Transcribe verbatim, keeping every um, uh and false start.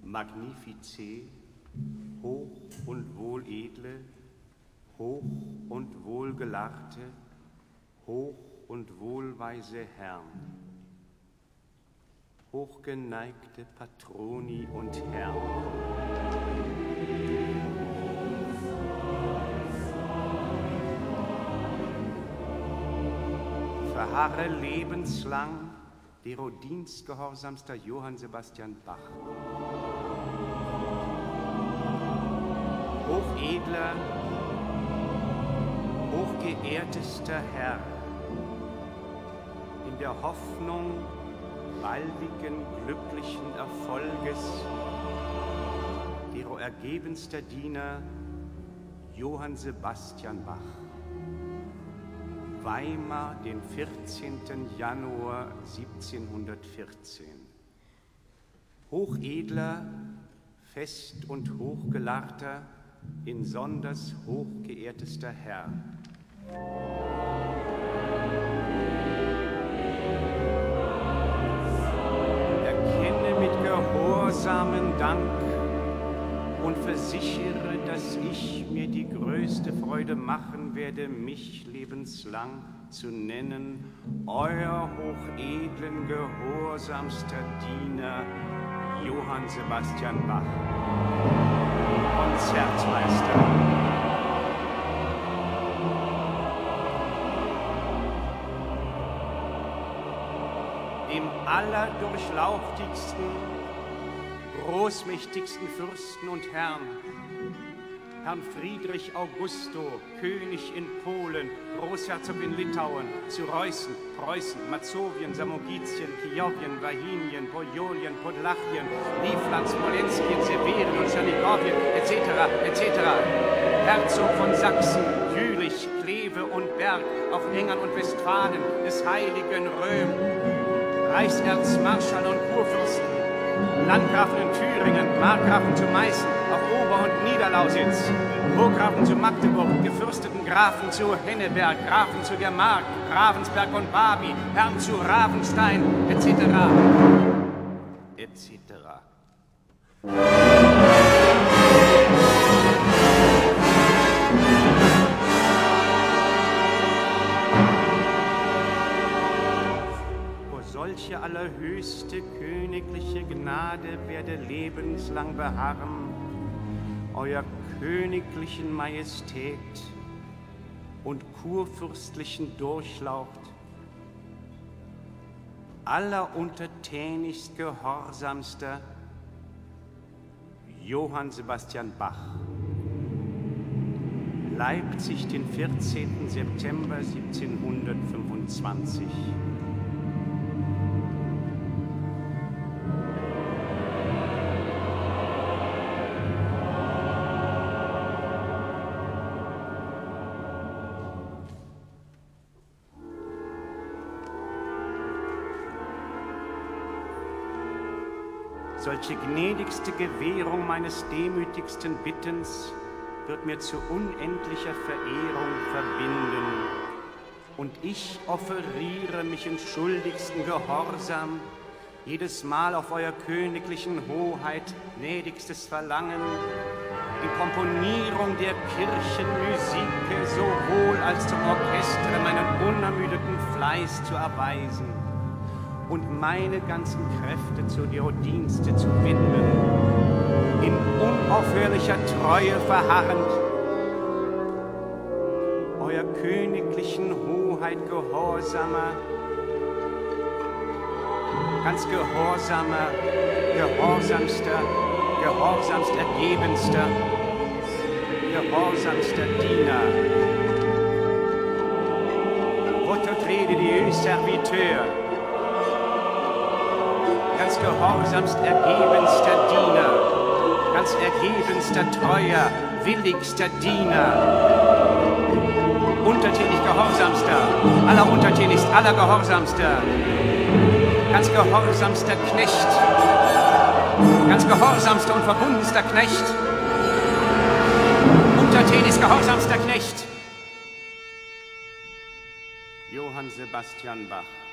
Magnifice, hoch und wohledle, hoch und wohlgelachte, hoch und wohlweise Herrn, hochgeneigte Patroni und Herrn. Verharre lebenslang dero dienstgehorsamster Johann Sebastian Bach. Hochedler, hochgeehrtester Herr, in der Hoffnung baldigen, glücklichen Erfolges, dero ergebenster Diener Johann Sebastian Bach. Weimar, den vierzehnten Januar siebzehnhundertvierzehn. Hochedler, fest und hochgelahrter, insonders hochgeehrtester Herr. Erkenne mit gehorsamen Dank und versichere, dass ich mir die größte Freude machen werde, mich lebenslang zu nennen, euer hochedlen, gehorsamster Diener, Johann Sebastian Bach, Konzertmeister. Dem allerdurchlauchtigsten, großmächtigsten Fürsten und Herrn, Herrn Friedrich Augusto, König in Polen, Großherzog in Litauen, zu Reußen, Preußen, Mazowien, Samogitien, Kijowien, Wahinien, Podolien, Podlachien, Livland, Smolenskien, Severien und Tschernigowien, et cetera, et cetera. Herzog von Sachsen, Jülich, Kleve und Berg, auf Engern und Westfalen, des heiligen Röm, Reichserzmarschall und Kurfürsten, Landgrafen in Thüringen, Markgrafen zu Meißen, auf Ober- und Niederlausitz, Burggrafen zu Magdeburg, gefürsteten Grafen zu Henneberg, Grafen zu der Mark, Ravensberg und Babi, Herrn zu Ravenstein, et cetera, et cetera. Solche allerhöchste königliche Gnade werde lebenslang beharren, euer königlichen Majestät und kurfürstlichen Durchlaucht, alleruntertänigst gehorsamster Johann Sebastian Bach. Leipzig, den vierzehnten September siebzehnhundertfünfundzwanzig. Solche gnädigste Gewährung meines demütigsten Bittens wird mir zu unendlicher Verehrung verbinden, und ich offeriere mich in schuldigsten Gehorsam jedes Mal auf euer königlichen Hoheit gnädigstes Verlangen, die Komponierung der Kirchenmusik sowohl als zum Orchestre meinen unermüdeten Fleiß zu erweisen und meine ganzen Kräfte zu dero Dienste zu widmen, in unaufhörlicher Treue verharrend, euer königlichen Hoheit gehorsamer, ganz gehorsamer, gehorsamster, gehorsamst ergebenster, gehorsamster Diener. Votre très Dieu serviteur, ganz gehorsamst ergebenster Diener, ganz ergebenster, treuer, willigster Diener, untertänig gehorsamster, alleruntertänigst, allergehorsamster, ganz gehorsamster Knecht, ganz gehorsamster und verbundenster Knecht, untertänigst gehorsamster Knecht, Johann Sebastian Bach.